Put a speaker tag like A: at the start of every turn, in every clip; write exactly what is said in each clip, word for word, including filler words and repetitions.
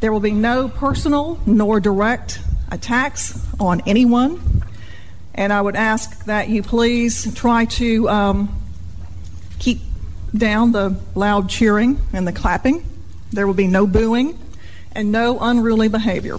A: There will be no personal nor direct attacks on anyone. And I would ask that you please try to um, keep down the loud cheering and the clapping. There will be no booing and no unruly behavior.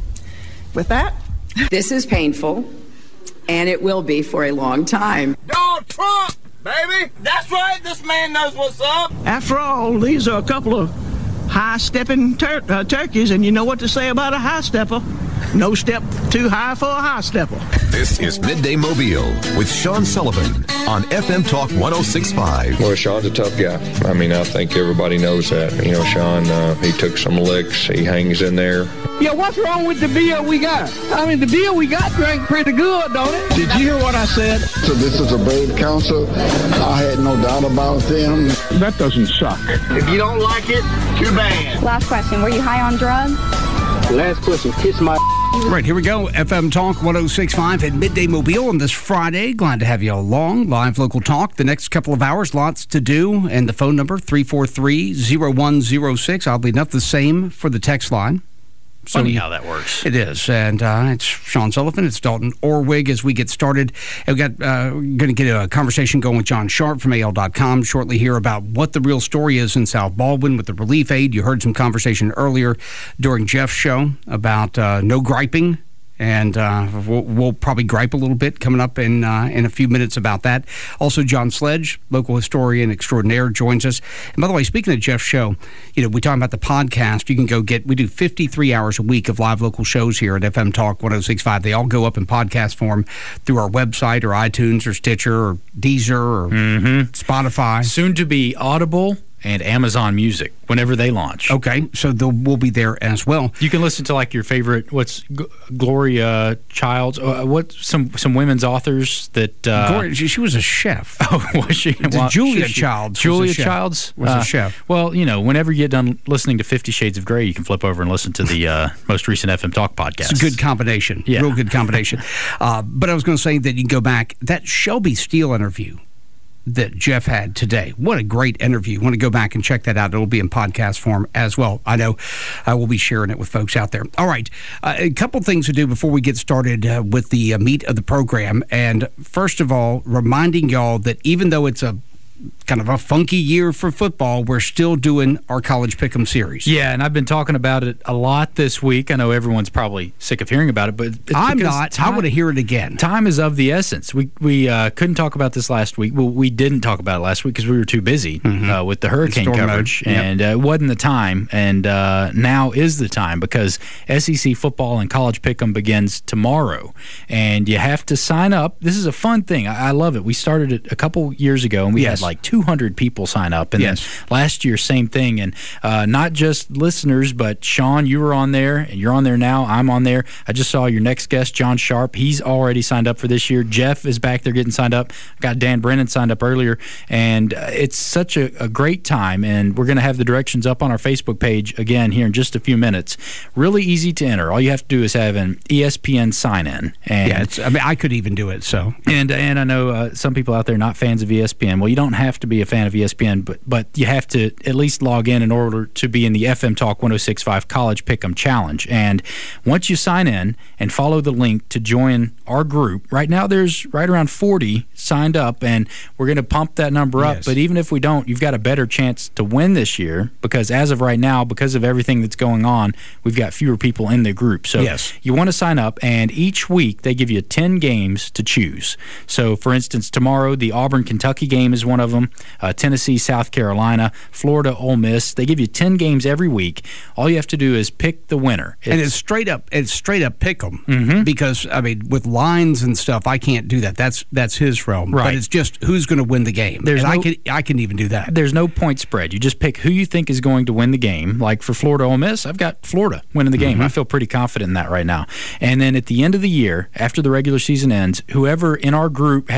A: With that,
B: this is painful, and it will be for a long time.
C: Donald Trump, baby! That's right, this man knows what's up.
D: After all, these are a couple of high-stepping tur- uh, turkeys, and you know what to say about a high-stepper. No step too high for a high-stepper.
E: This is Midday Mobile with Sean Sullivan on F M Talk one oh six point five.
F: Well, Sean's a tough guy. I mean, I think everybody knows that. You know, Sean, uh, he took some licks. He hangs in there.
D: Yeah, what's wrong with the beer we got? I mean, the beer we got drank pretty good, don't it? Did you hear what I said?
G: So this is a brave council. I had no doubt about them.
D: That doesn't suck.
C: If you don't like it, too bad.
H: Last question. Were you high on drugs?
D: Last question. Kiss my...
I: Right, here we go. F M Talk one oh six point five at Midday Mobile on this Friday. Glad to have you along. Live local talk. The next couple of hours, lots to do. And the phone number, three four three, zero one zero six. Oddly enough, the same for the text line.
J: So funny how that works.
I: It is. And uh, it's Sean Sullivan. It's Dalton Orwig as we get started. And we got uh, going to get a conversation going with John Sharp from A L dot com shortly here about what the real story is in South Baldwin with the relief aid. You heard some conversation earlier during Jeff's show about uh, no griping. And uh, we'll, we'll probably gripe a little bit coming up in uh, in a few minutes about that. Also, John Sledge, local historian extraordinaire, joins us. And by the way, speaking of Jeff's show, you know, we talk about the podcast. You can go get, we do fifty-three hours a week of live local shows here at F M Talk one oh six point five. They all go up in podcast form through our website or iTunes or Stitcher or Deezer or mm-hmm. Spotify.
J: Soon to be Audible and Amazon Music whenever they launch.
I: Okay, so they'll, we'll be there as well.
J: You can listen to like your favorite, what's G- Gloria Childs, uh, what some some women's authors that uh,
I: Gloria, she, she was a chef.
J: Oh, was she?
I: Well, Julia she, Childs.
J: Julia
I: was a
J: Childs
I: was
J: uh,
I: a chef.
J: Well, you know, whenever you get done listening to Fifty Shades of Grey, you can flip over and listen to the uh, most recent F M Talk podcast.
I: It's a good combination.
J: Yeah.
I: Real good combination. uh, but I was going to say that you can go back that Shelby Steele interview that Jeff had today. What a great interview. You want to go back and check that out. It'll be in podcast form as well. I know I will be sharing it with folks out there. All right. Uh, a couple things to do before we get started uh, with the uh, meat of the program. And first of all, reminding y'all that even though it's a kind of a funky year for football, we're still doing our College Pick'em series.
J: Yeah, and I've been talking about it a lot this week. I know everyone's probably sick of hearing about it, but it's
I: I'm not.
J: Time,
I: I want to hear it again.
J: Time is of the essence. We we uh, couldn't talk about this last week. Well, we didn't talk about it last week because we were too busy mm-hmm. uh, with the hurricane
I: Storm
J: coverage,
I: yep.
J: and uh, it wasn't the time. And uh, now is the time because S E C football and College Pick'em begins tomorrow, and you have to sign up. This is a fun thing. I, I love it. We started it a couple years ago, and we
I: yes.
J: had like two hundred people sign up. And
I: yes.
J: then last year, same thing. And uh, not just listeners, but Sean, you were on there, and you're on there now. I'm on there. I just saw your next guest, John Sharp. He's already signed up for this year. Jeff is back there getting signed up. I got Dan Brennan signed up earlier. And uh, it's such a, a great time. And we're going to have the directions up on our Facebook page again here in just a few minutes. Really easy to enter. All you have to do is have an E S P N sign-in. And
I: yeah, it's, I mean, I could even do it. So
J: And and I know uh, some people out there not fans of E S P N. Well, you don't have to be a fan of E S P N, but but you have to at least log in in order to be in the F M Talk one oh six point five College Pick'em Challenge. And once you sign in and follow the link to join our group, right now there's right around forty signed up, and we're going to pump that number up.
I: Yes.
J: But even if we don't, you've got a better chance to win this year because as of right now, because of everything that's going on, we've got fewer people in the group. So
I: yes.
J: you want to sign up, and each week they give you ten games to choose. So, for instance, tomorrow the Auburn-Kentucky game is one of them, uh, Tennessee, South Carolina, Florida, Ole Miss. They give you ten games every week. All you have to do is pick the winner.
I: It's, and it's straight up it's straight up pick 'em
J: mm-hmm.
I: because, I mean, with lines and stuff, I can't do that. That's that's his realm.
J: Right.
I: But it's just who's going to win the game.
J: There's
I: and
J: no,
I: I can I can even do that.
J: There's no point spread. You just pick who you think is going to win the game. Like for Florida, Ole Miss, I've got Florida winning the game.
I: Mm-hmm.
J: I feel pretty confident in that right now. And then at the end of the year, after the regular season ends, whoever in our group has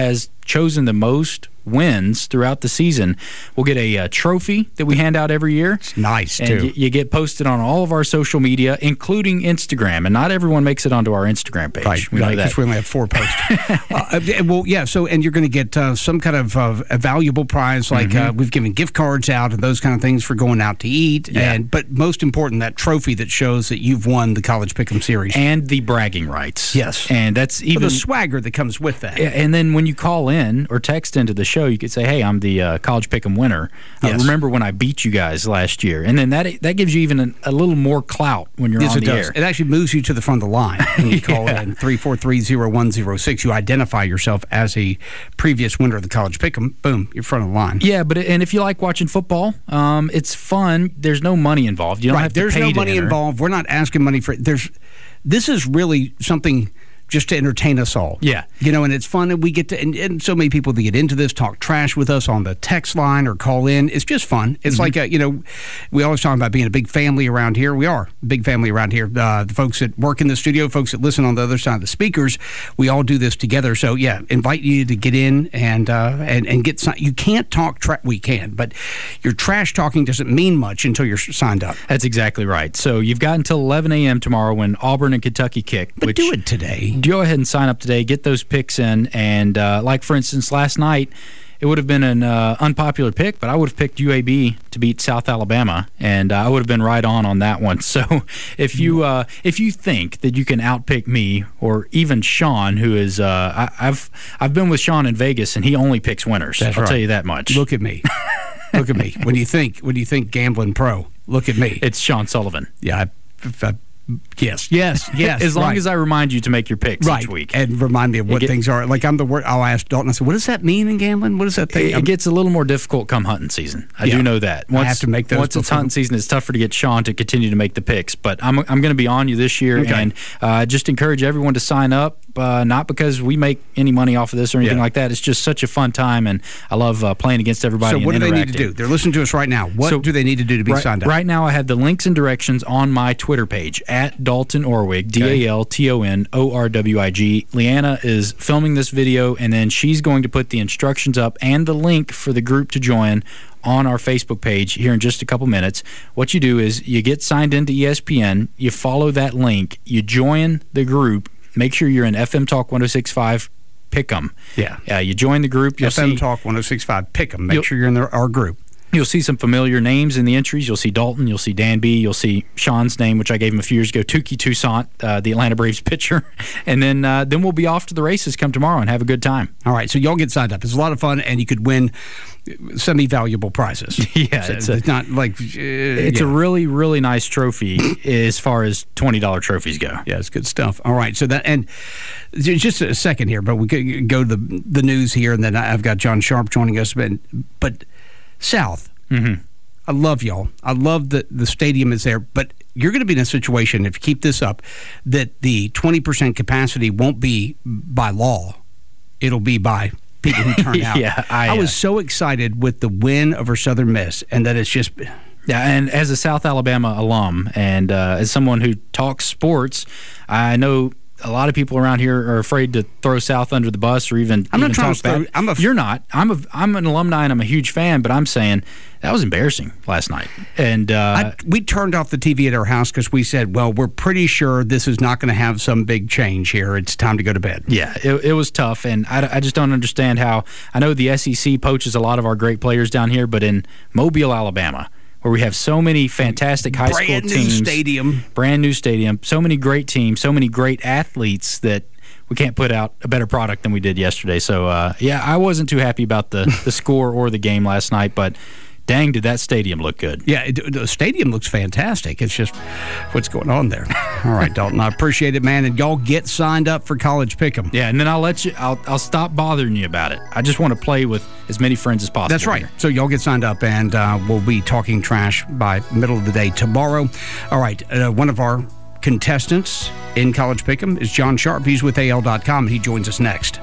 J: chosen the most wins throughout the season will get a, uh trophy that we hand out every year.
I: It's nice,
J: and
I: too.
J: Y- you get posted on all of our social media, including Instagram. And not everyone makes it onto our Instagram page.
I: Right,
J: we know
I: right,
J: that.
I: because we only have four posts. uh, well, yeah, so, and you're going to get uh, some kind of uh, a valuable prize, like
J: Mm-hmm.
I: uh, we've given gift cards out and those kind of things for going out to eat.
J: Yeah.
I: And But most important, that trophy that shows that you've won the College Pick'em Series.
J: And the bragging rights.
I: Yes.
J: And that's even
I: the swagger that comes with that.
J: And then when you call in or text into the show, you could say, hey, I'm the uh, College Pick'em winner. Uh,
I: Yes.
J: remember when I beat you guys last year? And then that that gives you even a, a little more clout when you're
I: Yes,
J: on
I: it
J: the
I: does.
J: air.
I: It actually moves you to the front of the line when you call
J: Yeah.
I: in three four three, zero one zero six. You identify yourself as a previous winner of the College Pick'em. Boom, you're front of the line.
J: Yeah, but and if you like watching football, um, it's fun. There's no money involved. You don't
I: Right,
J: have to
I: there's
J: pay
I: no
J: to
I: money
J: enter.
I: involved. We're not asking money for it. There's, this is really something just to entertain us all.
J: Yeah.
I: You know, and it's fun, and we get to, and, and so many people that get into this talk trash with us on the text line or call in. It's just fun. It's
J: Mm-hmm.
I: like, a, you know, we always talk about being a big family around here. We are a big family around here. Uh, the folks that work in the studio, folks that listen on the other side of the speakers, we all do this together. So, yeah, invite you to get in and uh, and, and get signed. You can't talk trash. We can, but your trash talking doesn't mean much until you're signed up.
J: That's exactly right. So you've got until eleven a.m. tomorrow when Auburn and Kentucky kick.
I: But
J: which,
I: do it today.
J: Go ahead and sign up today. Get those picks in. And uh, like, for instance, last night, it would have been an uh, unpopular pick, but I would have picked U A B to beat South Alabama, and uh, I would have been right on on that one. So if you uh, if you think that you can outpick me or even Sean, who is uh, I, I've I've been with Sean in Vegas, and he only picks winners.
I: That's
J: I'll
I: right.
J: tell you that much.
I: Look at me. Look at me. When you think when you think gambling pro, look at me.
J: It's Sean Sullivan.
I: Yeah. I, I, yes. Yes. Yes.
J: As long
I: right.
J: as I remind you to make your picks
I: right.
J: each week.
I: And remind me of what
J: get-
I: things are. Like I'm the word. I'll ask Dalton. I said, "What does that mean in gambling? What does that thing?"
J: It, it gets a little more difficult come hunting season. I
I: Yeah.
J: do know that.
I: I have to make those
J: Once it's
I: before-
J: hunting season, it's tougher to get Sean to continue to make the picks. But I'm I'm going to be on you this year,
I: Okay.
J: and uh, just encourage everyone to sign up. Uh, not because we make any money off of this or anything
I: Yeah.
J: like that. It's just such a fun time, and I love uh, playing against everybody.
I: So
J: and
I: what do they need to
J: interacting.
I: do? They're listening to us right now. What
J: So,
I: do they need to do to be
J: right,
I: signed up?
J: Right now, I have the links and directions on my Twitter page at Dalton Orwig, D A L T O N O R W I G. Leanna is filming this video, and then she's going to put the instructions up and the link for the group to join on our Facebook page here in just a couple minutes. What you do is you get signed into E S P N, you follow that link, you join the group, make sure you're in F M Talk one oh six point five Pick'em.
I: Yeah.
J: Uh, you join the group. You'll
I: F M
J: see,
I: Talk one oh six point five. Pick them. Make
J: You'll-
I: sure you're in their, our group.
J: You'll see some familiar names in the entries. You'll see Dalton. You'll see Dan B. You'll see Sean's name, which I gave him a few years ago, Tukey Toussaint, uh, the Atlanta Braves pitcher. And then uh, then we'll be off to the races come tomorrow and have a good time.
I: All right, so y'all get signed up. It's a lot of fun, and you could win semi-valuable prizes.
J: Yeah,
I: So
J: it's a-
I: it's not like uh,
J: It's
I: yeah.
J: a really, really nice trophy as far as twenty dollars trophies go.
I: Yeah, it's good stuff. All right, so that and j- just a second here, but we could go to the the news here, and then I've got John Sharp joining us. But but South,
J: Mm-hmm.
I: I love y'all. I love that the stadium is there, but you're going to be in a situation if you keep this up that the twenty percent capacity won't be by law; it'll be by people who turn out.
J: Yeah, I,
I: I was
J: uh,
I: so excited with the win over Southern Miss, and that it's just.
J: Yeah, and as a South Alabama alum and uh, as someone who talks sports, I know a lot of people around here are afraid to throw South under the bus or even.
I: I'm not
J: even
I: trying
J: talk
I: to throw-
J: bad.
I: I'm a-
J: You're not. I'm a. I'm an alumni and I'm a huge fan, but I'm saying that was embarrassing last night. And uh,
I: I, we turned off the T V at our house because we said, well, we're pretty sure this is not going to have some big change here. It's time to go to bed.
J: yeah, it, it was tough, and I, I just don't understand how. I know the S E C poaches a lot of our great players down here, but in Mobile, Alabama, where we have so many fantastic high school
I: Brand new
J: teams,
I: stadium.
J: brand new stadium, so many great teams, so many great athletes that we can't put out a better product than we did yesterday. So, uh, yeah, I wasn't too happy about the, the score or the game last night, but dang, did that stadium look good.
I: Yeah, it, the stadium looks fantastic. It's just what's going on there. All right, Dalton, I appreciate it, man. And y'all get signed up for College Pick'em.
J: Yeah, and then I'll let you, I'll, I'll stop bothering you about it. I just want to play with as many friends as possible.
I: That's right.
J: here.
I: So y'all get signed up, and uh, we'll be talking trash by middle of the day tomorrow. All right, uh, one of our contestants in College Pick'em is John Sharp. He's with A L dot com, and he joins us next.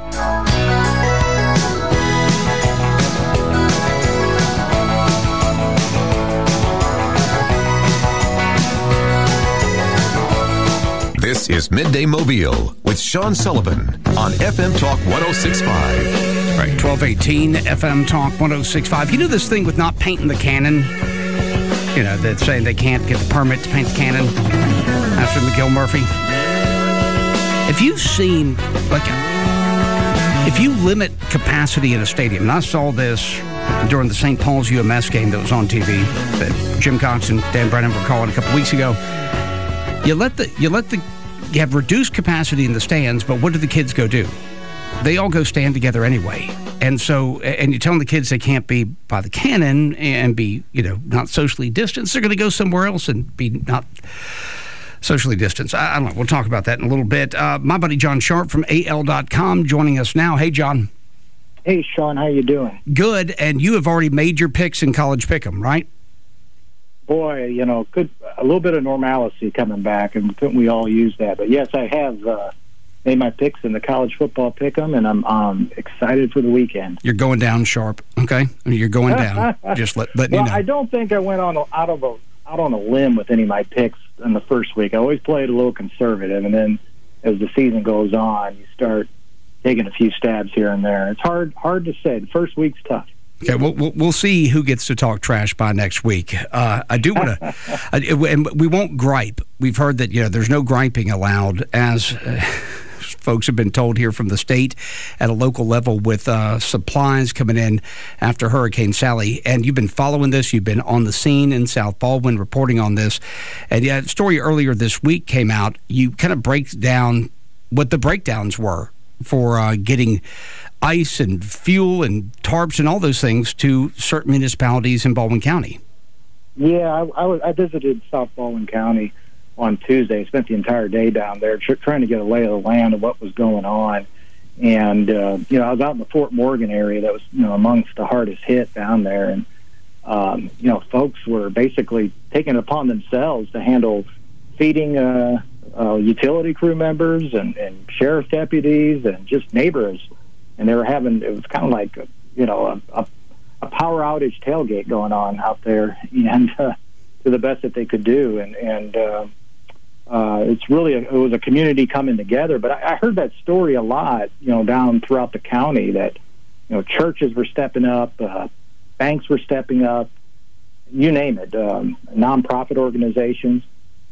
E: This is Midday Mobile with Sean Sullivan on F M Talk one oh six point five.
I: Right, twelve eighteen F M Talk one oh six point five. You know this thing with not painting the cannon? You know, that's saying they can't get the permit to paint the cannon after McGill Murphy. If you've seen, like, if you limit capacity in a stadium, and I saw this during the Saint Paul's U M S game that was on T V that Jim Cox and Dan Brennan were calling a couple weeks ago, you let the, you let the, you have reduced capacity in the stands, but what do the kids go do? They all go stand together anyway. And so, and you're telling the kids they can't be by the cannon and be, you know, not socially distanced. They're going to go somewhere else and be not socially distanced. I, I don't know. We'll talk about that in a little bit. Uh, my buddy John Sharp from A L dot com joining us now. Hey, John.
K: Hey, Sean. How you doing?
I: Good. And you have already made your picks in College Pick'em, right?
K: Boy, you know, good, a little bit of normalcy coming back, and couldn't we all use that? But yes, I have uh, made my picks in the College Football Pick'em, and I'm um, excited for the weekend.
I: You're going down, Sharp. Okay, I mean, you're going down. Just let, letting
K: well,
I: you know.
K: I don't think I went on a, out of a out on a limb with any of my picks in the first week. I always played a little conservative, and then as the season goes on, you start taking a few stabs here and there. It's hard hard to say. The first week's tough.
I: Okay, we'll, we'll we'll see who gets to talk trash by next week. Uh, I do want to, and we won't gripe. We've heard that, you know, there's no griping allowed, as uh, folks have been told here from the state at a local level with uh, supplies coming in after Hurricane Sally. And you've been following this. You've been on the scene in South Baldwin reporting on this. And yeah, a story earlier this week came out. You kind of break down what the breakdowns were for uh, getting ice and fuel and tarps and all those things to certain municipalities in Baldwin County.
K: Yeah, I, I, was, I visited South Baldwin County on Tuesday. I spent the entire day down there tr- trying to get a lay of the land of what was going on. And, uh, you know, I was out in the Fort Morgan area that was, you know, amongst the hardest hit down there. And, um, you know, folks were basically taking it upon themselves to handle feeding uh, uh, utility crew members and, and sheriff deputies and just neighbors. And they were having, it was kind of like, a, you know, a, a, a power outage tailgate going on out there, and uh, to the best that they could do. And, and uh, uh, it's really, a, it was a community coming together. But I, I heard that story a lot, you know, down throughout the county that, you know, churches were stepping up, uh, banks were stepping up, you name it, um, nonprofit organizations.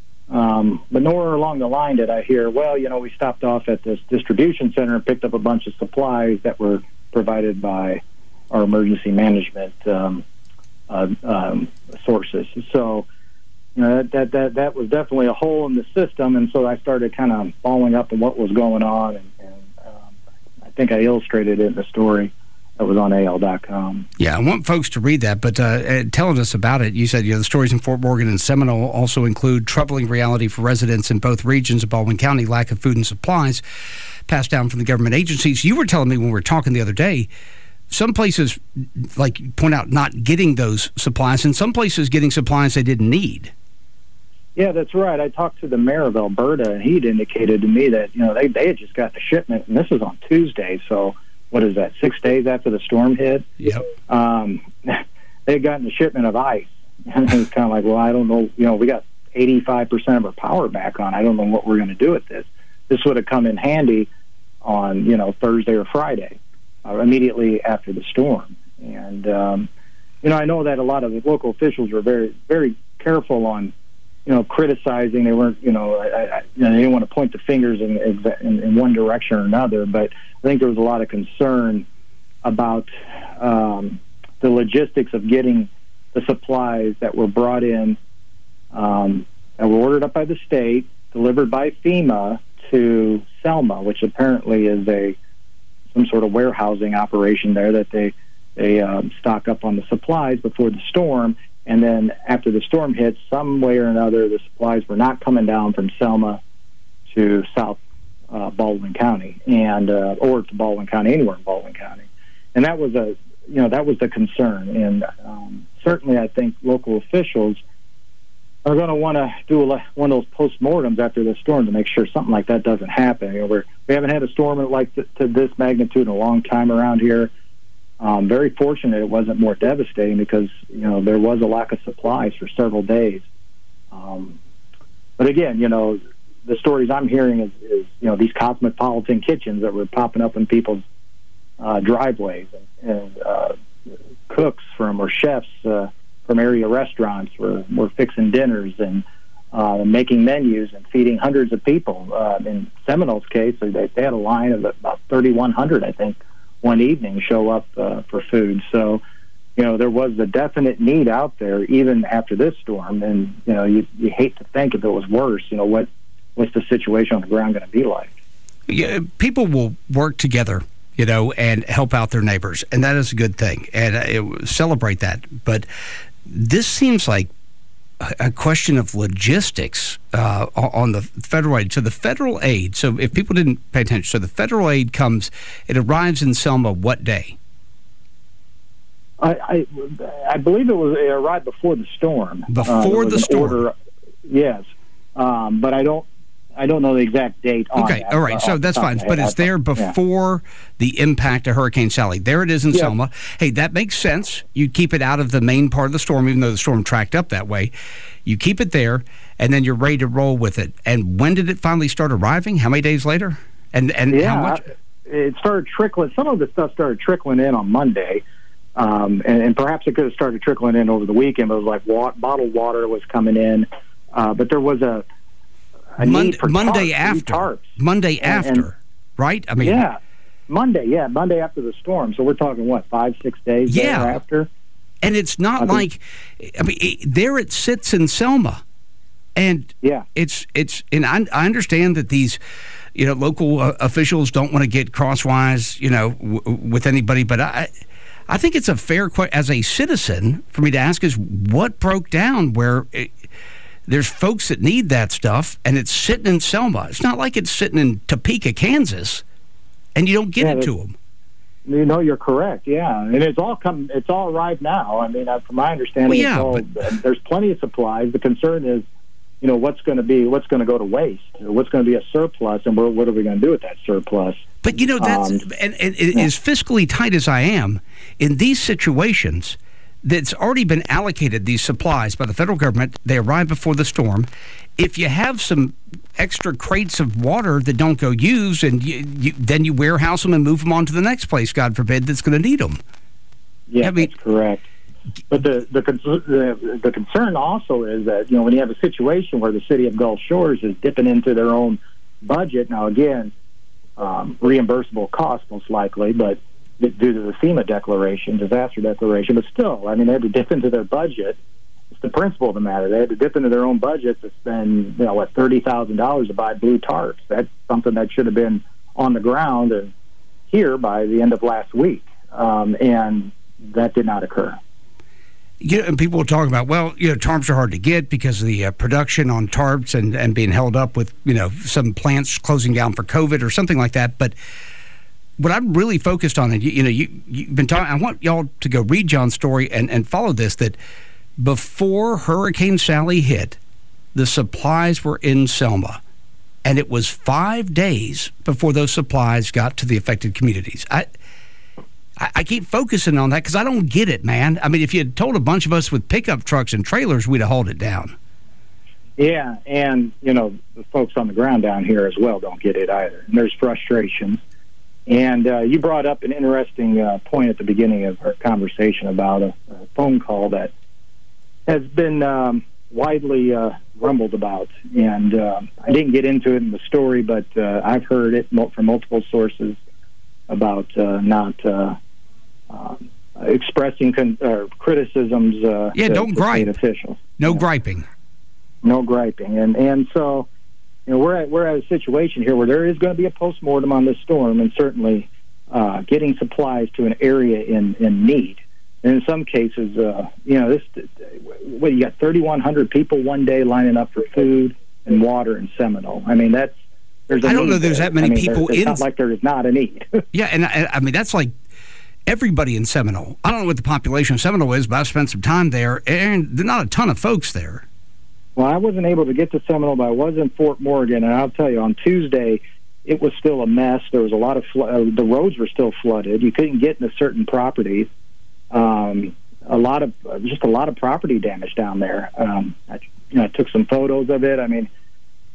K: Um, but nowhere along the line did I hear, well, you know, we stopped off at this distribution center and picked up a bunch of supplies that were provided by our emergency management um, uh, um, sources. So, you know, that, that that that was definitely a hole in the system, and so I started kind of following up on what was going on, and, and um, I think I illustrated it in the story that was on A L dot com.
I: Yeah, I want folks to read that, but uh, telling us about it, you said, you know, the stories in Fort Morgan and Seminole also include troubling reality for residents in both regions of Baldwin County, lack of food and supplies passed down from the government agencies. You were telling me when we were talking the other day, some places, like you point out, not getting those supplies, and some places getting supplies they didn't need.
K: Yeah, that's right. I talked to the mayor of Alberta, and he'd indicated to me that, you know, they, they had just got the shipment, and this was on Tuesday, so what is that, six days after the storm hit?
I: Yep.
K: Um, they had gotten a shipment of ice. And it was kind of like, well, I don't know, you know, we got eighty-five percent of our power back on. I don't know what we're going to do with this. This would have come in handy on, you know, Thursday or Friday, uh, immediately after the storm. And, um, you know, I know that a lot of the local officials were very, very careful on, you know, criticizing. They weren't, you know, I, I, you know, they didn't want to point the fingers in, in, in one direction or another, but I think there was a lot of concern about um, the logistics of getting the supplies that were brought in, um, that were ordered up by the state, delivered by FEMA to Selma, which apparently is a some sort of warehousing operation there that they they um, stock up on the supplies before the storm. And then after the storm hit, some way or another, the supplies were not coming down from Selma to South uh, Baldwin County, and uh, or to Baldwin County, anywhere in Baldwin County. And that was a, you know, that was the concern. And um, certainly, I think local officials are going to want to do a, one of those postmortems after the storm to make sure something like that doesn't happen. You know, we're, we haven't had a storm like th- to this magnitude in a long time around here. Um, very fortunate it wasn't more devastating because, you know, there was a lack of supplies for several days. Um, but again, you know, the stories I'm hearing is, is you know these cosmopolitan kitchens that were popping up in people's uh, driveways, and, and uh, cooks from or chefs uh, from area restaurants were were fixing dinners and uh, making menus and feeding hundreds of people. Uh, in Seminole's case, they, they had a line of about thirty-one hundred, I think, one evening show up uh, for food. So, you know, there was a definite need out there even after this storm. And, you know, you, you hate to think if it was worse, you know, what what's the situation on the ground going to be like?
I: Yeah, people will work together, you know, and help out their neighbors. And that is a good thing. And uh, it, celebrate that. But this seems like a question of logistics uh, on the federal aid. So the federal aid, so if people didn't pay attention, so the federal aid comes, it arrives in Selma what day?
K: I I, I believe it was it arrived before the storm.
I: Before
K: uh,
I: the storm?
K: Order, yes, um, but I don't I don't know the exact date on
I: Okay,
K: that,
I: all right,
K: uh,
I: so that's fine. But it's there before yeah. the impact of Hurricane Sally. There it is in
K: yeah.
I: Selma. Hey, that makes sense. You keep it out of the main part of the storm, even though the storm tracked up that way. You keep it there, and then you're ready to roll with it. And when did it finally start arriving? How many days later? And and
K: yeah,
I: how much?
K: It started trickling. Some of the stuff started trickling in on Monday, um, and, and perhaps it could have started trickling in over the weekend. But it was like wa- bottled water was coming in, uh, but there was a
I: Monday, Monday after,
K: tarps.
I: Monday
K: and,
I: after,
K: and,
I: right? I mean,
K: yeah, Monday, yeah, Monday after the storm. So we're talking what, five, six days
I: yeah.
K: thereafter?
I: And it's not I like, think, I mean, it, there it sits in Selma, and
K: yeah,
I: it's it's. And I, I understand that these, you know, local uh, officials don't want to get crosswise, you know, w- with anybody, but I. I think it's a fair question as a citizen for me to ask is what broke down where. It, There's folks that need that stuff, and it's sitting in Selma. It's not like it's sitting in Topeka, Kansas, and you don't get
K: yeah,
I: it to them.
K: You know, you're correct. Yeah, and it's all come. It's all arrived now. I mean, uh, from my understanding,
I: well, yeah,
K: it's all,
I: but,
K: there's plenty of supplies. The concern is, you know, what's going to be what's going to go to waste, or what's going to be a surplus, and what, what are we going to do with that surplus?
I: But you know, that's um, and, and yeah. as fiscally tight as I am in these situations. That's already been allocated, these supplies, by the federal government. They arrive before the storm. If you have some extra crates of water that don't go used, and you, you, then you warehouse them and move them on to the next place, God forbid, that's going to need them.
K: Yeah,
I: I mean,
K: that's correct. But the the, the the concern also is that, you know, when you have a situation where the city of Gulf Shores is dipping into their own budget, now again, um, reimbursable costs most likely, but due to the FEMA declaration, disaster declaration, but still, I mean, they had to dip into their budget. It's the principle of the matter. They had to dip into their own budget to spend, you know, what, thirty thousand dollars to buy blue tarps. That's something that should have been on the ground and here by the end of last week, um, and that did not occur.
I: You know, and people will talk about, well, you know, tarps are hard to get because of the uh, production on tarps and, and being held up with, you know, some plants closing down for COVID or something like that, but what I'm really focused on, and you, you know, you, you've been talking, I want y'all to go read John's story and, and follow this, that before Hurricane Sally hit, the supplies were in Selma. And it was five days before those supplies got to the affected communities. I I, I keep focusing on that because I don't get it, man. I mean, if you had told a bunch of us with pickup trucks and trailers, we'd have hauled it down.
K: Yeah, and, you know, the folks on the ground down here as well don't get it either. And there's frustration. And uh, you brought up an interesting uh, point at the beginning of our conversation about a, a phone call that has been um, widely uh, rumbled about. And uh, I didn't get into it in the story, but uh, I've heard it from multiple sources about uh, not uh, um, expressing con- uh, criticisms uh,
I: yeah,
K: to,
I: don't
K: to
I: gripe.
K: state officials.
I: No
K: yeah.
I: griping.
K: No griping. And, and so... You know, we're at, we're at a situation here where there is going to be a postmortem on this storm, and certainly uh, getting supplies to an area in, in need. And in some cases, uh, you know, this what you got thirty-one hundred people one day lining up for food and water in Seminole. I mean, that's there's. A
I: I don't know.
K: there.
I: There's that many
K: I mean,
I: people
K: there, it's
I: in.
K: not like there is not a need.
I: yeah, and I, I mean that's like everybody in Seminole. I don't know what the population of Seminole is, but I've spent some time there, and there's not a ton of folks there.
K: Well, I wasn't able to get to Seminole, but I was in Fort Morgan, and I'll tell you, on Tuesday, it was still a mess. There was a lot of fl- uh, the roads were still flooded. You couldn't get into certain properties. Um, a lot of uh, just a lot of property damage down there. Um, I, you know, I took some photos of it. I mean,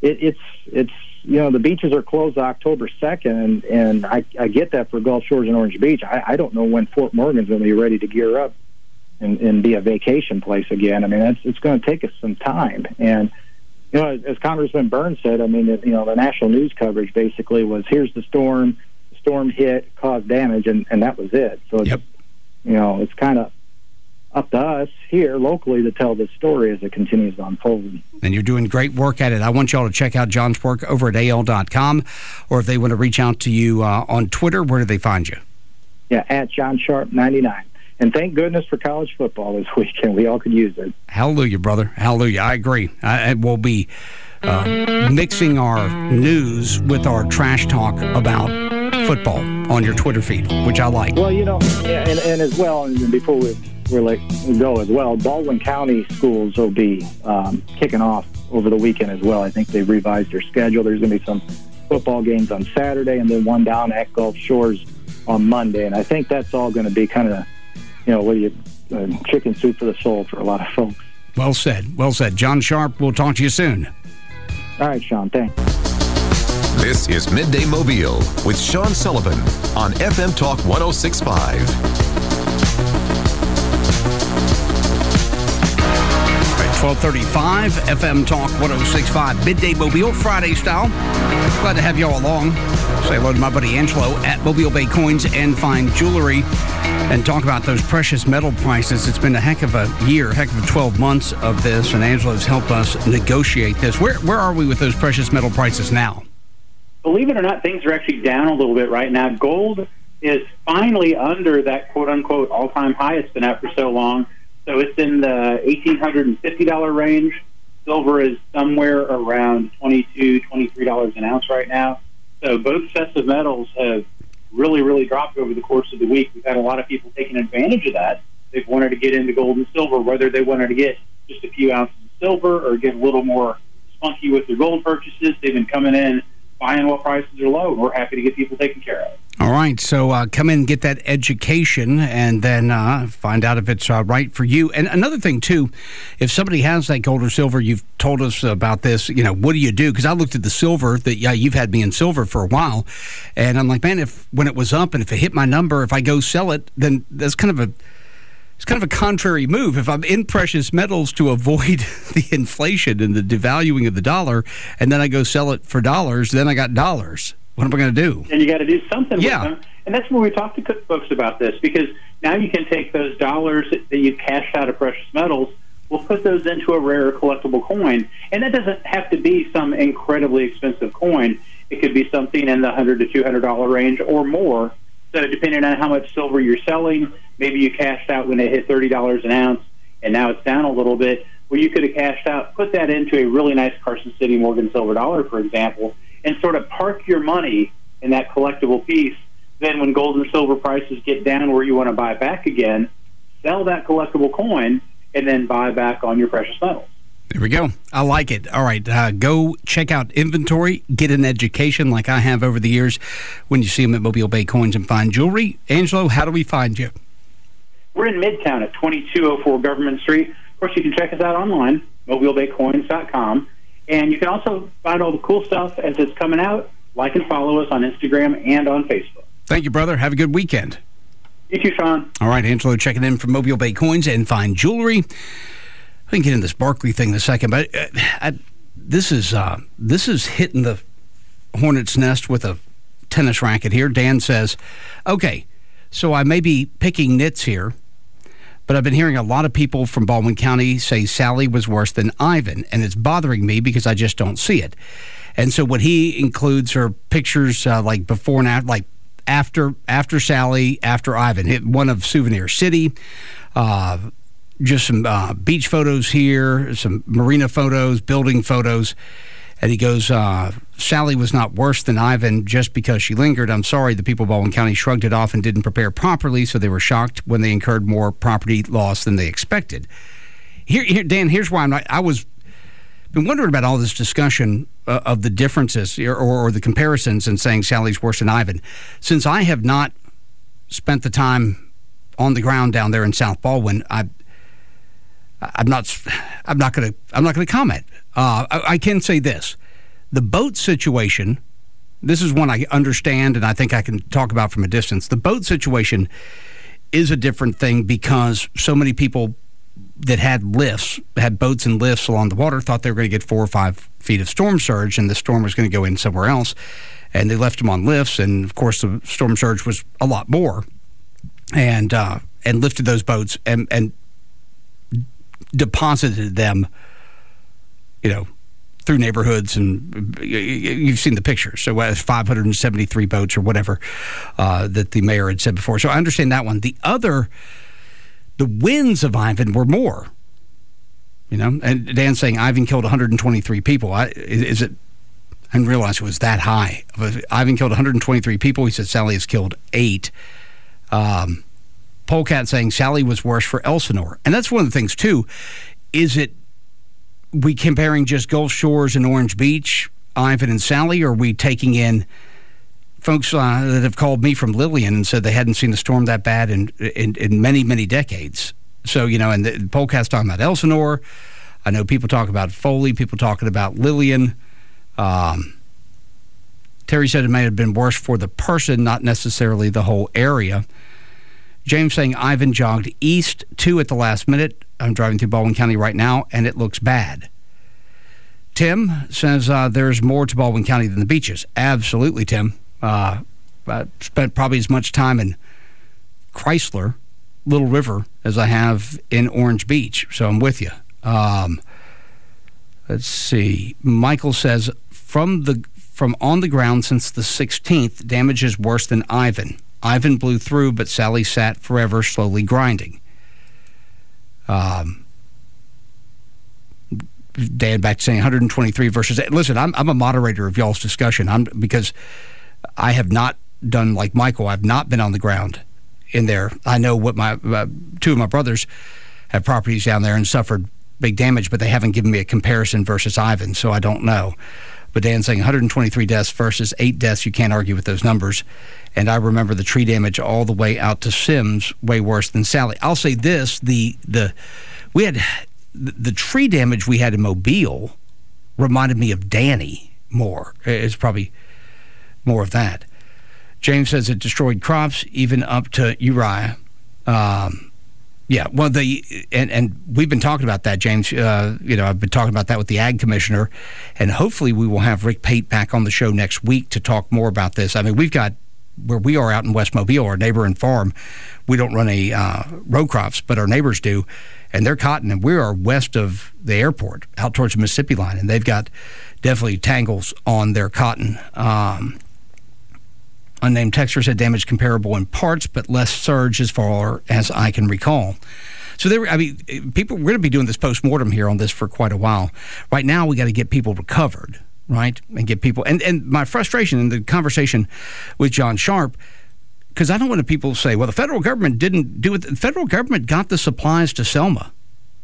K: it, it's it's you know the beaches are closed October second, and and I, I get that for Gulf Shores and Orange Beach. I, I don't know when Fort Morgan's going to be ready to gear up and, and be a vacation place again. I mean, it's it's going to take us some time. And you know, as, as Congressman Burns said, I mean, you know, the national news coverage basically was, here's the storm, the storm hit, caused damage, and, and that was it. So it's,
I: yep.
K: you know, it's kind of up to us here locally to tell this story as it continues to unfold.
I: And you're doing great work at it. I want y'all to check out John's work over at A L dot com, or if they want to reach out to you uh, on Twitter, where do they find you?
K: Yeah, at John Sharp ninety-nine. And thank goodness for college football this weekend. We all could use it.
I: Hallelujah, brother. Hallelujah. I agree. I, we'll be uh, mixing our news with our trash talk about football on your Twitter feed, which I like.
K: Well, you know, yeah, and, and as well, and before we we let go as well, Baldwin County schools will be um, kicking off over the weekend as well. I think they've revised their schedule. There's going to be some football games on Saturday and then one down at Gulf Shores on Monday. And I think that's all going to be kind of, you know, what do you, uh, chicken soup for the soul for a lot of folks.
I: Well said. Well said. John Sharp, we'll talk to you soon.
K: All right, Sean. Thanks.
E: This is Midday Mobile with Sean Sullivan on F M Talk one oh six point five.
I: twelve thirty-five, F M Talk one oh six point five, Midday Mobile, Friday style. Glad to have y'all along. Say hello to my buddy Angelo at Mobile Bay Coins and Fine Jewelry and talk about those precious metal prices. It's been a heck of a year, heck of a twelve months of this, and Angelo's helped us negotiate this. Where, where are we with those precious metal prices now?
L: Believe it or not, things are actually down a little bit right now. Gold is finally under that quote-unquote all-time high it's been at for so long. So it's in the eighteen fifty dollars range. Silver is somewhere around twenty-two dollars, twenty-three dollars an ounce right now. So both sets of metals have really, really dropped over the course of the week. We've had a lot of people taking advantage of that. They've wanted to get into gold and silver, whether they wanted to get just a few ounces of silver or get a little more spunky with their gold purchases. They've been coming in, buying while prices are low, and we're happy to get people taken care of.
I: All right, so uh, come in, get that education, and then uh, find out if it's uh, right for you. And another thing, too, if somebody has that gold or silver, you've told us about this, you know, what do you do? Because I looked at the silver, that yeah, you've had me in silver for a while, and I'm like, man, if when it was up and if it hit my number, if I go sell it, then that's kind of a It's kind of a contrary move. If I'm in precious metals to avoid the inflation and the devaluing of the dollar, and then I go sell it for dollars, then I got dollars. What am I going to do?
L: And you got to do something
I: yeah.
L: with them. And that's where we talk to folks about this, because now you can take those dollars that you cashed out of precious metals, we'll put those into a rare collectible coin. And that doesn't have to be some incredibly expensive coin. It could be something in the one hundred to two hundred dollars range or more. So depending on how much silver you're selling, maybe you cashed out when it hit thirty dollars an ounce, and now it's down a little bit. Well, you could have cashed out, put that into a really nice Carson City Morgan silver dollar, for example, and sort of park your money in that collectible piece. Then when gold and silver prices get down where you want to buy back again, sell that collectible coin and then buy back on your precious metals.
I: There we go. I like it. All right, uh, go check out inventory, get an education like I have over the years when you see them at Mobile Bay Coins and Fine Jewelry. Angelo, how do we find you?
L: We're in Midtown at twenty-two oh four Government Street. Of course, you can check us out online, mobile bay coins dot com. And you can also find all the cool stuff as it's coming out. Like and follow us on Instagram and on Facebook.
I: Thank you, brother. Have a good weekend.
L: You too, Sean.
I: All right, Angelo checking in from Mobile Bay Coins and Fine Jewelry. We can get into this Barkley thing in a second, but uh, I, this is uh, this is hitting the hornet's nest with a tennis racket here. Dan says, okay, so I may be picking nits here, but I've been hearing a lot of people from Baldwin County say Sally was worse than Ivan, and it's bothering me because I just don't see it. And so what he includes are pictures uh, like before and after, like after after Sally, after Ivan. Hit one of Souvenir City, uh, just some uh, beach photos here, some marina photos, building photos. And he goes, uh, Sally was not worse than Ivan just because she lingered. I'm sorry, the people of Baldwin County shrugged it off and didn't prepare properly, so they were shocked when they incurred more property loss than they expected. Here, here Dan, here's why I'm not, I was been wondering about all this discussion uh, of the differences or, or the comparisons and saying Sally's worse than Ivan. Since I have not spent the time on the ground down there in South Baldwin, I, I'm not. I'm not going to. I'm not going to comment. Uh, I, I can say this: The boat situation, this is one I understand and I think I can talk about from a distance. The boat situation is a different thing because so many people that had lifts, had boats and lifts along the water, thought they were going to get four or five feet of storm surge and the storm was going to go in somewhere else. And they left them on lifts. And, of course, the storm surge was a lot more and uh, and lifted those boats and, and deposited them, you know, through neighborhoods, and you've seen the pictures. So uh, five hundred seventy-three boats or whatever uh, that the mayor had said before. So I understand that one. The other, the winds of Ivan were more, you know, and Dan's saying Ivan killed one hundred twenty-three people. I, is it, I didn't realize it was that high. Ivan killed one hundred twenty-three people. He said Sally has killed eight. Um, Polecat saying Sally was worse for Elsinore. And that's one of the things, too. Is it, we comparing just Gulf Shores and Orange Beach, Ivan and Sally, or are we taking in folks uh, that have called me from Lillian and said they hadn't seen a storm that bad in, in, in many, many decades? So, you know, and the Polecat's talking about Elsinore. I know people talk about Foley, people talking about Lillian. Um, Terry said it may have been worse for the person, not necessarily the whole area. James saying Ivan jogged east, two at the last minute. I'm driving through Baldwin County right now, and it looks bad. Tim says uh, there's more to Baldwin County than the beaches. Absolutely, Tim. Uh, I spent probably as much time in Chrysler, Little River, as I have in Orange Beach, so I'm with you. Um, let's see. Michael says, from the from on the ground since the sixteenth, damage is worse than Ivan. Ivan blew through, but Sally sat forever, slowly grinding. Um, Dan back to saying one hundred twenty-three versus... Listen, I'm, I'm a moderator of y'all's discussion I'm because I have not done like Michael. I've not been on the ground in there. I know what my uh, two of my brothers have properties down there and suffered big damage, but they haven't given me a comparison versus Ivan, so I don't know. But Dan's saying one hundred twenty-three deaths versus eight deaths. You can't argue with those numbers. And I remember the tree damage all the way out to Sims, way worse than Sally. I'll say this, the the we had the, the tree damage we had in Mobile reminded me of Danny more. It's probably more of that. James says it destroyed crops, even up to Uriah. Um, yeah, well, the and, and we've been talking about that, James. Uh, you know, I've been talking about that with the Ag Commissioner, and hopefully we will have Rick Pate back on the show next week to talk more about this. I mean, we've got, where we are out in West Mobile, our neighbor and farm, we don't run any uh, row crops, but our neighbors do, and they're cotton, and we are west of the airport, out towards the Mississippi line, and they've got definitely tangles on their cotton. Um, unnamed texter said damage comparable in parts, but less surge as far as I can recall. So there, I mean, people, we're going to be doing this post-mortem here on this for quite a while. Right now, we got to get people recovered. Right, and get people, and, and my frustration in the conversation with John Sharp, because I don't want people to say, well, the federal government didn't do it. The federal government got the supplies to Selma.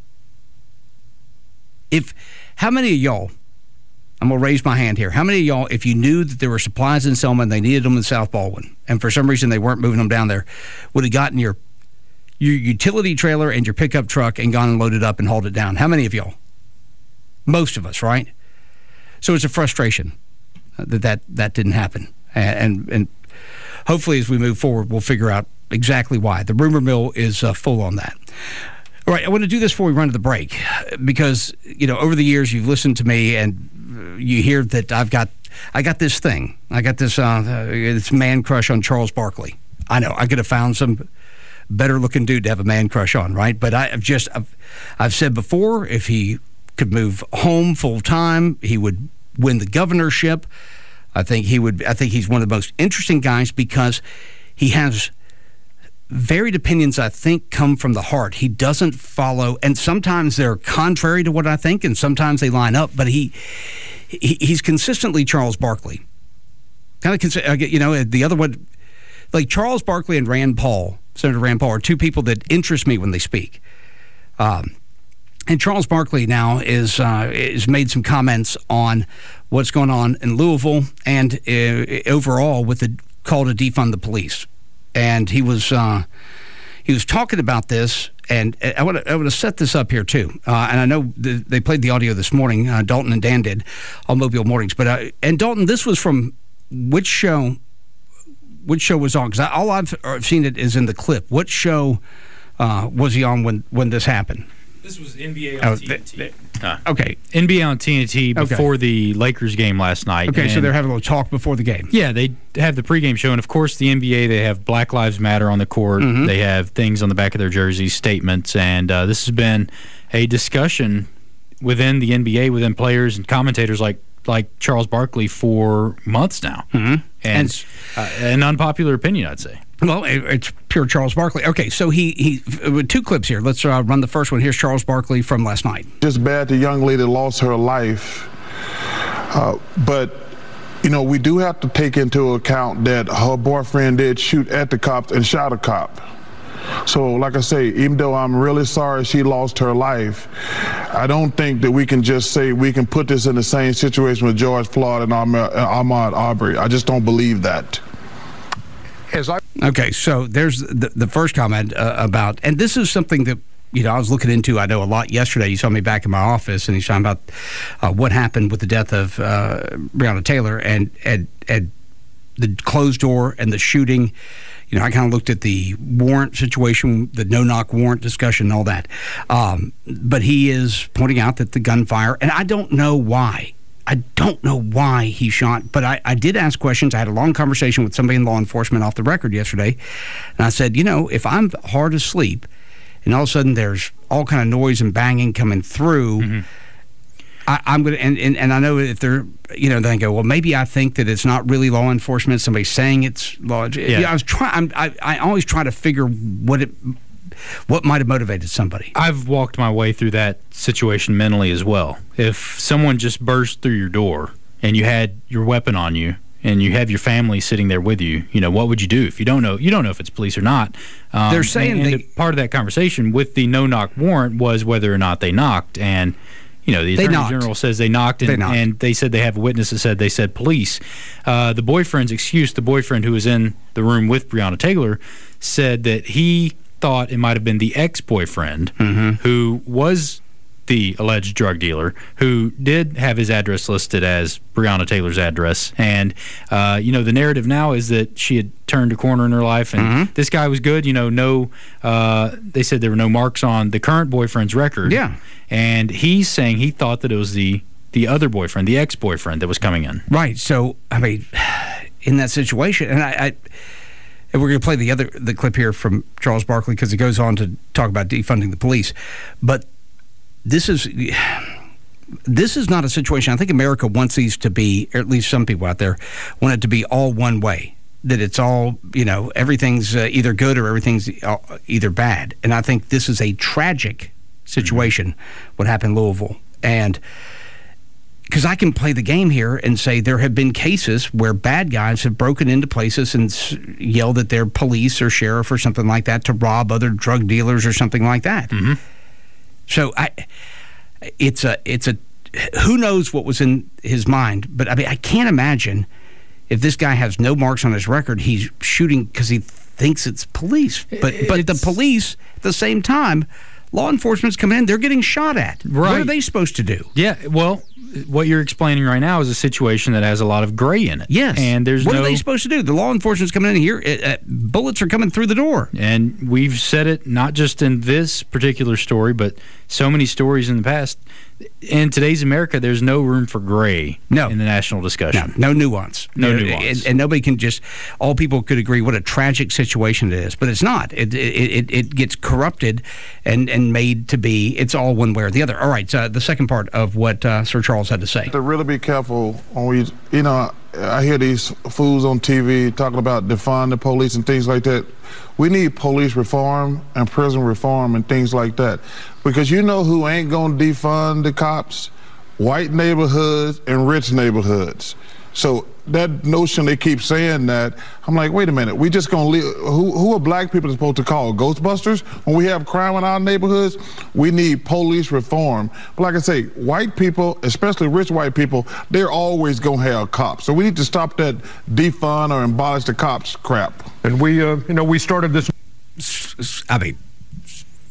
I: If, how many of y'all, I'm going to raise my hand here, how many of y'all, if you knew that there were supplies in Selma and they needed them in South Baldwin, and for some reason they weren't moving them down there, would have gotten your, your utility trailer and your pickup truck and gone and loaded up and hauled it down? How many of y'all? Most of us, right? So it's a frustration that that, that didn't happen. And, and and hopefully as we move forward, we'll figure out exactly why. The rumor mill is uh, full on that. All right, I want to do this before we run to the break because, you know, over the years you've listened to me and you hear that I've got, I got this thing. I got this, uh, this man crush on Charles Barkley. I know, I could have found some better looking dude to have a man crush on, right? But I've just, I've, I've said before, if he could move home full time, he would win the governorship. I think he would. I think he's one of the most interesting guys because he has varied opinions. I think come from the heart. He doesn't follow, and sometimes they're contrary to what I think, and sometimes they line up. But he, he he's consistently Charles Barkley. Kind of, you know, the other one, like Charles Barkley and Rand Paul, Senator Rand Paul, are two people that interest me when they speak. Um, And Charles Barkley now is uh, is made some comments on what's going on in Louisville and uh, overall with the call to defund the police. And he was uh, he was talking about this, and I want to I want to set this up here too. Uh, and I know th- they played the audio this morning. Uh, Dalton and Dan did on Mobile Mornings. But uh, and Dalton, this was from which show? Which show was on? Because all I've seen it is in the clip. What show uh, was he on when when this happened?
J: This was N B A on
I: oh,
J: T N T.
I: Th- th- okay.
J: N B A on T N T before
I: okay.
J: the Lakers game last night.
I: Okay,
J: and
I: so they're having a little talk before the game.
J: Yeah, they have the pregame show, and of course the N B A, they have Black Lives Matter on the court. Mm-hmm. They have things on the back of their jerseys, statements, and uh, this has been a discussion within the N B A, within players and commentators like like Charles Barkley for months now.
I: Mm-hmm.
J: And, and uh, an unpopular opinion, I'd say.
I: Well, it's pure Charles Barkley. Okay, so he, he with two clips here. Let's uh, run the first one. Here's Charles Barkley from last night.
M: Just bad the young lady lost her life. Uh, but, you know, we do have to take into account that her boyfriend did shoot at the cops and shot a cop. So, like I say, even though I'm really sorry she lost her life, I don't think that we can just say we can put this in the same situation with George Floyd and Ahmaud Arbery. I just don't believe that.
I: As I okay, so there's the, the first comment uh, about, and this is something that, you know, I was looking into, I know, a lot yesterday. You saw me back in my office, and he's talking about uh, what happened with the death of uh, Breonna Taylor and, and, and the closed door and the shooting. You know, I kind of looked at the warrant situation, the no-knock warrant discussion and all that. Um, but he is pointing out that the gunfire, and I don't know why. I don't know why he shot, but I, I did ask questions. I had a long conversation with somebody in law enforcement off the record yesterday, and I said, you know, if I'm hard asleep and all of a sudden there's all kind of noise and banging coming through, mm-hmm. I, I'm going to, and, and, and I know if they're, you know, they go, well, maybe I think that it's not really law enforcement. Somebody's saying it's law. Yeah. Yeah, I was trying, I, I always try to figure what it, what might have motivated somebody.
J: I've walked my way through that situation mentally as well. If someone just burst through your door and you had your weapon on you and you have your family sitting there with you, you know, what would you do if you don't know? You don't know if it's police or not. Um,
I: They're saying
J: and,
I: they,
J: and part of that conversation with the no-knock warrant was whether or not they knocked. And, you know, the Attorney
I: knocked.
J: General says they knocked, and
I: they knocked,
J: and they said they have a witness that said they said police. Uh, the boyfriend's excuse, the boyfriend who was in the room with Breonna Taylor, said that he thought it might have been the ex-boyfriend
I: mm-hmm.
J: who was the alleged drug dealer, who did have his address listed as Breonna Taylor's address. And, uh, you know, the narrative now is that she had turned a corner in her life, and
I: mm-hmm.
J: this guy was good. You know, no, uh, they said there were no marks on the current boyfriend's record.
I: Yeah.
J: And he's saying he thought that it was the, the other boyfriend, the ex-boyfriend that was coming in.
I: Right. So, I mean, in that situation, and I... I And we're going to play the other the clip here from Charles Barkley because it goes on to talk about defunding the police. But this is this is not a situation. I think America wants these to be, or at least some people out there, want it to be all one way. That it's all, you know, everything's uh, either good or everything's either bad. And I think this is a tragic situation, mm-hmm. what happened in Louisville. And because I can play the game here and say there have been cases where bad guys have broken into places and yelled at their police or sheriff or something like that to rob other drug dealers or something like that.
J: Mm-hmm.
I: So I, it's a, it's a, who knows what was in his mind? But I mean, I can't imagine if this guy has no marks on his record, he's shooting because he thinks it's police. But but the police at the same time, law enforcement's coming in, they're getting shot at.
J: Right.
I: What are they supposed to do?
J: Yeah, well, what you're explaining right now is a situation that has a lot of gray in it.
I: Yes.
J: And there's
I: what
J: no,
I: are they supposed to do? The law enforcement's coming in here, uh, bullets are coming through the door.
J: And we've said it not just in this particular story, but so many stories in the past. In today's America, there's no room for gray
I: no.
J: in the national discussion.
I: No, no nuance.
J: No
I: you know,
J: nuance.
I: And, and nobody can just, all people could agree what a tragic situation it is. But it's not. It it, it, it gets corrupted and, and made to be, it's all one way or the other. All right, so the second part of what uh, Sir Charles had to say.
M: To really be careful when we, you know, I hear these fools on T V talking about defund the police and things like that. We need police reform and prison reform and things like that. Because you know who ain't going to defund the cops? White neighborhoods and rich neighborhoods. So that notion they keep saying that, I'm like, wait a minute, we just going to leave, who, who are black people supposed to call? Ghostbusters? When we have crime in our neighborhoods, we need police reform. But like I say, white people, especially rich white people, they're always going to have cops. So we need to stop that defund or abolish the cops crap.
N: And we, uh, you know, we started this.
I: I mean,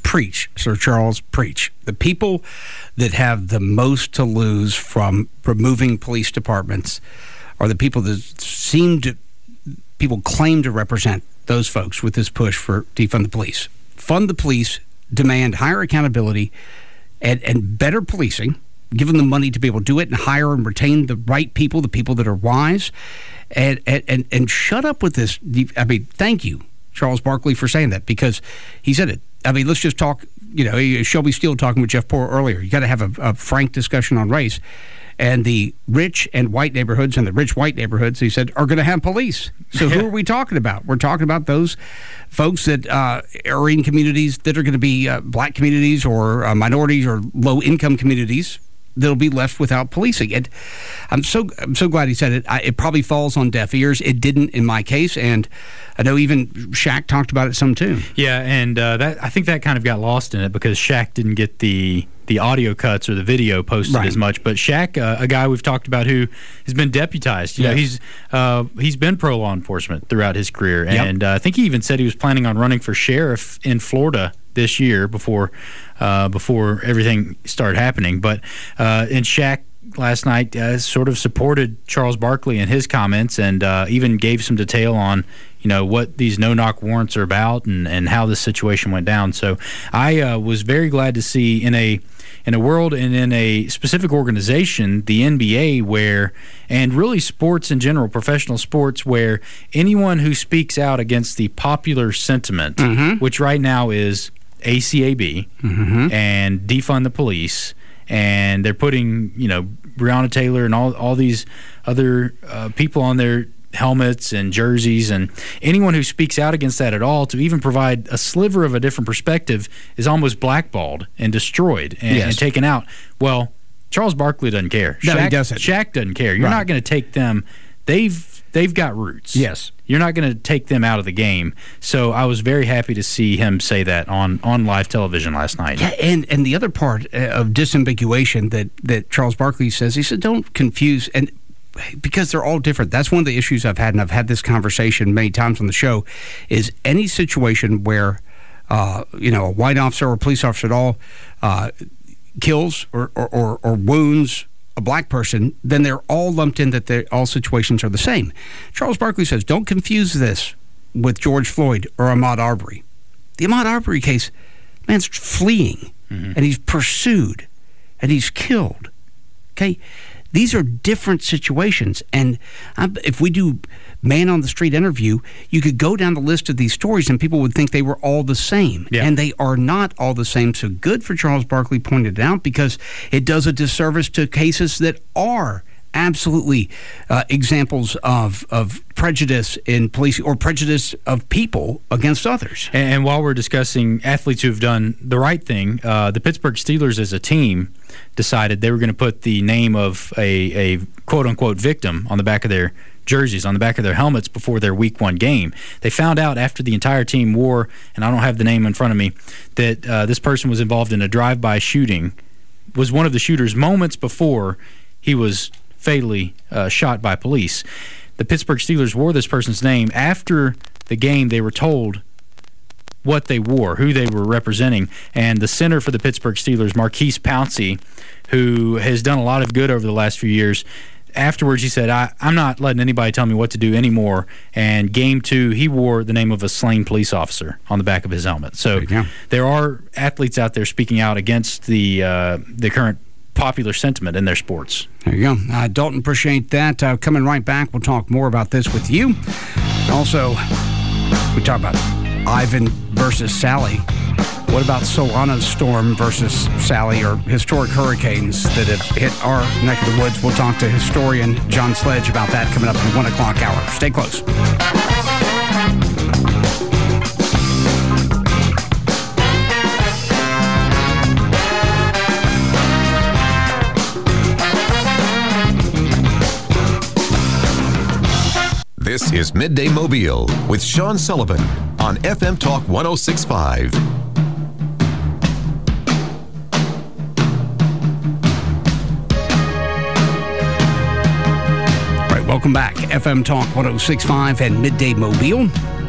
I: preach, Sir Charles, preach. The people that have the most to lose from removing police departments are the people that seem to, people claim to represent those folks with this push for defund the police. Fund the police, demand higher accountability and, and better policing, give them the money to be able to do it and hire and retain the right people, the people that are wise, and and, and, and shut up with this. I mean, thank you, Charles Barkley, for saying that, because he said it. I mean, let's just talk, you know, Shelby Steele talking with Jeff Poore earlier. You got to have a, a frank discussion on race. And the rich and white neighborhoods and the rich white neighborhoods, he said, are going to have police. So yeah. Who are we talking about? We're talking about those folks that uh, are in communities that are going to be uh, black communities or uh, minorities or low-income communities that'll be left without policing. And I'm so I'm so glad he said it. I, it probably falls on deaf ears. It didn't in my case, and I know even Shaq talked about it some too.
J: Yeah, and uh, that I think that kind of got lost in it because Shaq didn't get the the audio cuts or the video posted right. as much. But Shaq, uh, a guy we've talked about who has been deputized, you yes. know, he's uh, he's been pro law enforcement throughout his career, yep. and uh, I think he even said he was planning on running for sheriff in Florida this year before uh, before everything started happening. But uh, and Shaq last night uh, sort of supported Charles Barkley in his comments and uh, even gave some detail on you know what these no-knock warrants are about and, and how this situation went down. So I uh, was very glad to see in a in a world and in a specific organization, the N B A, where, and really sports in general, professional sports, where anyone who speaks out against the popular sentiment, mm-hmm. which right now is A C A B mm-hmm. and defund the police, and they're putting, you know, Breonna Taylor and all, all these other uh, people on their helmets and jerseys, and anyone who speaks out against that at all to even provide a sliver of a different perspective is almost blackballed and destroyed and, yes. and taken out. Well, Charles Barkley doesn't care.
I: No,
J: Shaq,
I: he doesn't.
J: Shaq doesn't care. You're right. not going to take them. They've they've got roots.
I: Yes.
J: You're not going to take them out of the game. So I was very happy to see him say that on, on live television last night.
I: Yeah, and, and the other part of disambiguation that, that Charles Barkley says, he said, don't confuse, and because they're all different. That's one of the issues I've had, and I've had this conversation many times on the show, is any situation where, uh, you know, a white officer or a police officer at all uh, kills or, or, or, or wounds a black person, then they're all lumped in that all situations are the same. Charles Barkley says, don't confuse this with George Floyd or Ahmaud Arbery. The Ahmaud Arbery case, man's fleeing, mm-hmm. and he's pursued, and he's killed. Okay? These are different situations, and I, if we do man-on-the-street interview, you could go down the list of these stories, and people would think they were all the same, yeah. and they are not all the same. So good for Charles Barkley pointed it out, because it does a disservice to cases that are absolutely uh, examples of of prejudice in policing or prejudice of people against others.
J: And, and while we're discussing athletes who've done the right thing, uh, the Pittsburgh Steelers as a team decided they were going to put the name of a, a quote-unquote victim on the back of their jerseys, on the back of their helmets before their week one game. They found out after the entire team wore, and I don't have the name in front of me, that uh, this person was involved in a drive-by shooting, was one of the shooters moments before he was fatally uh, shot by police. The Pittsburgh Steelers wore this person's name. After the game, they were told what they wore, who they were representing, and the center for the Pittsburgh Steelers, Marquise Pouncey, who has done a lot of good over the last few years, afterwards he said, I, I'm not letting anybody tell me what to do anymore, and game two, he wore the name of a slain police officer on the back of his helmet. So there, there are athletes out there speaking out against the uh, the current popular sentiment in their sports.
I: There you go. Uh, Dalton, appreciate that. Uh, coming right back, we'll talk more about this with you. Also, we talk about Ivan versus Sally. What about Solana's storm versus Sally, or historic hurricanes that have hit our neck of the woods? We'll talk to historian John Sledge about that coming up in the one o'clock hour. Stay close.
E: This is Midday Mobile with Sean Sullivan on F M Talk one oh six point five.
I: All right, welcome back. F M Talk one oh six point five and Midday Mobile.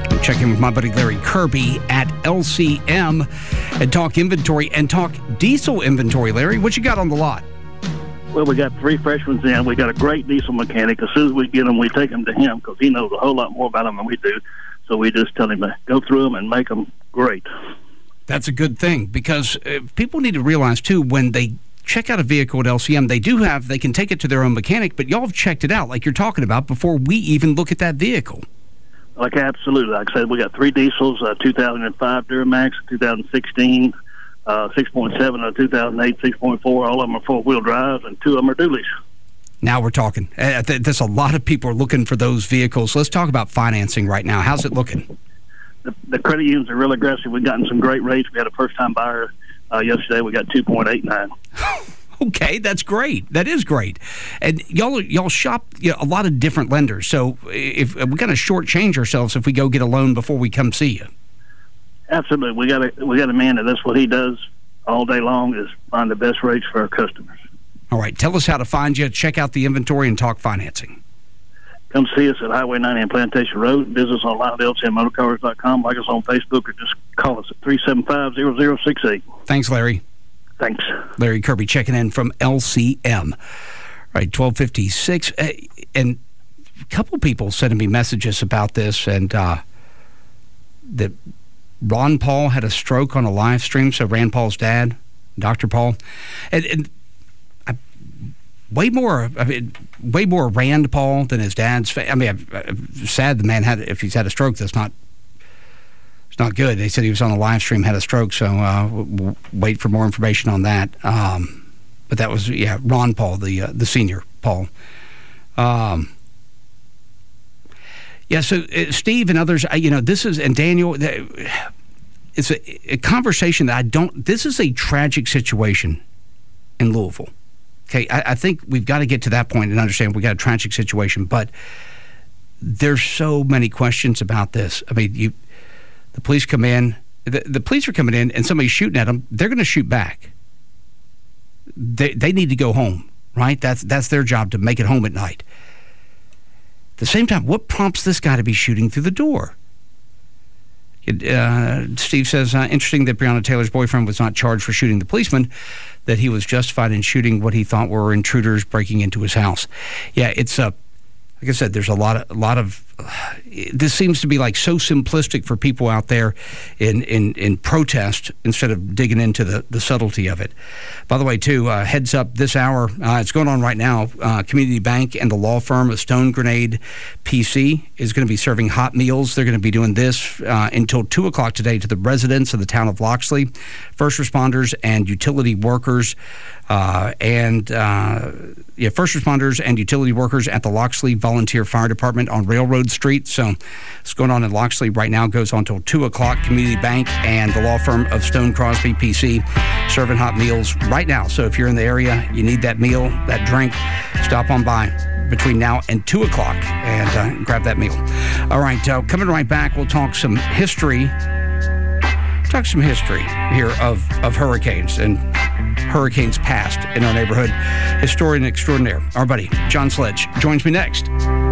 I: Check in with my buddy Larry Kirby at L C M and talk inventory and talk diesel inventory. Larry, what you got on the lot?
N: Well, we got three freshmen in. We got a great diesel mechanic. As soon as we get them, we take them to him because he knows a whole lot more about them than we do. So we just tell him to go through them and make them great.
I: That's a good thing because uh, people need to realize, too, when they check out a vehicle at L C M, they do have, they can take it to their own mechanic, but y'all have checked it out like you're talking about before we even look at that vehicle.
N: Like, absolutely. Like I said, we got three diesels, uh, two thousand five Duramax, two thousand sixteen, uh, six point seven, uh, two thousand eight, six point four. All of them are four-wheel drives, and two of them are dualies.
I: Now we're talking. Uh, th- there's a lot of people are looking for those vehicles. Let's talk about financing right now. How's it looking?
N: The, the credit unions are real aggressive. We've gotten some great rates. We had a first-time buyer uh, yesterday. We got two point eight nine.
I: Okay, that's great. That is great. And y'all y'all shop you know, a lot of different lenders. So if we're going to shortchange ourselves if we go get a loan before we come see you.
N: Absolutely. We got a we got a man that that's what he does all day long is find the best rates for our customers.
I: All right. Tell us how to find you. Check out the inventory and talk financing.
N: Come see us at Highway ninety and Plantation Road. Visit us online at L C M motorcars dot com. Like us on Facebook or just call us at three seven five, zero zero six eight.
I: Thanks, Larry.
N: Thanks.
I: Larry Kirby checking in from L C M. All right, twelve fifty-six. Uh, and a couple people sending me messages about this, and uh, that Ron Paul had a stroke on a live stream. So Rand Paul's dad, Doctor Paul. And, and I, way more I mean, way more Rand Paul than his dad's. I mean, I'm, I'm sad the man had, if he's had a stroke, that's not not good. They said he was on a live stream, had a stroke, so uh, we'll wait for more information on that. Um, but that was, yeah, Ron Paul, the uh, the senior Paul. Um, yeah, so uh, Steve and others, uh, you know, this is, and Daniel, uh, it's a, a conversation that I don't, this is a tragic situation in Louisville. Okay, I, I think we've got to get to that point and understand we got a tragic situation, but there's so many questions about this. I mean, you... The police come in, the, the police are coming in and somebody's shooting at them, they're going to shoot back. They they need to go home, right? That's that's their job, to make it home at night. At the same time, what prompts this guy to be shooting through the door? Uh, Steve says, uh, interesting that Breonna Taylor's boyfriend was not charged for shooting the policeman, that he was justified in shooting what he thought were intruders breaking into his house. Yeah, it's a... Uh, Like I said, there's a lot of, a lot of uh, this seems to be like so simplistic for people out there in, in, in protest instead of digging into the, the subtlety of it. By the way, too, uh, heads up this hour, uh, it's going on right now. Uh, Community Bank and the law firm of Stone Grenade P C is going to be serving hot meals. They're going to be doing this uh, until two o'clock today to the residents of the town of Loxley, first responders and utility workers. Uh, and uh, yeah, first responders and utility workers at the Loxley Volunteer Fire Department on Railroad Street. So what's going on in Loxley right now goes on until two o'clock. Community Bank and the law firm of Stone Crosby P C serving hot meals right now. So if you're in the area, you need that meal, that drink, stop on by between now and two o'clock and uh, grab that meal. All right, uh, coming right back, we'll talk some history. Talk some history here of, of hurricanes and hurricanes past in our neighborhood. Historian extraordinaire, our buddy John Sledge, joins me next.